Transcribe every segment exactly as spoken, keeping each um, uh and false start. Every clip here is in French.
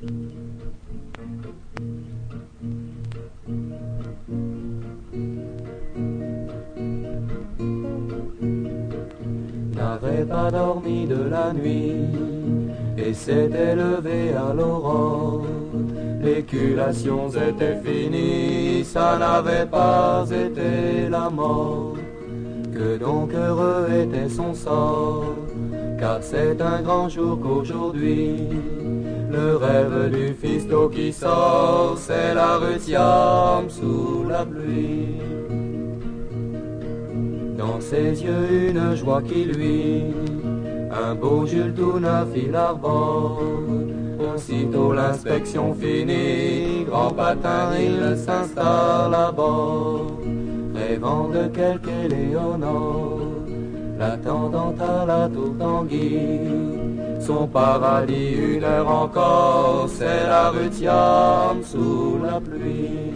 N'avait pas dormi de la nuit et s'était levé à l'aurore. L'éculation était finie, ça n'avait pas été la mort. Que donc heureux était son sort, car c'est un grand jour qu'aujourd'hui. Le rêve du fisto qui sort, c'est la rutiame sous la pluie. Dans ses yeux une joie qui lui, un beau Jules tout neuf il arbore. Aussitôt l'inspection finie, grand patin il s'installe à bord. Rêvant de quelque Éléonore, l'attendant à la tour Tanguy. Son paradis une heure encore, c'est la rutiame sous la pluie.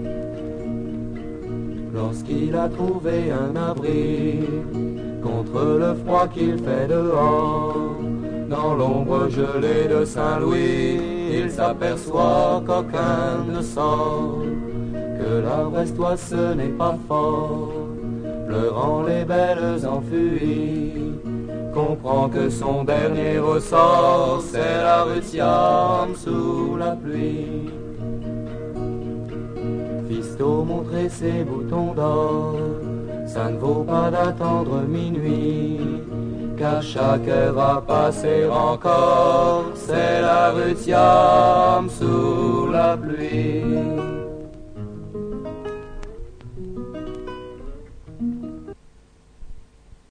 Lorsqu'il a trouvé un abri contre le froid qu'il fait dehors, dans l'ombre gelée de Saint-Louis, il s'aperçoit qu'aucun ne sort, que la Brestoise ce n'est pas fort, pleurant les belles enfuies, comprend que son dernier ressort, c'est la rutiame sous la pluie. Fisto montrer ses boutons d'or, ça ne vaut pas d'attendre minuit, car chaque heure à passer encore, c'est la rutiame sous la pluie.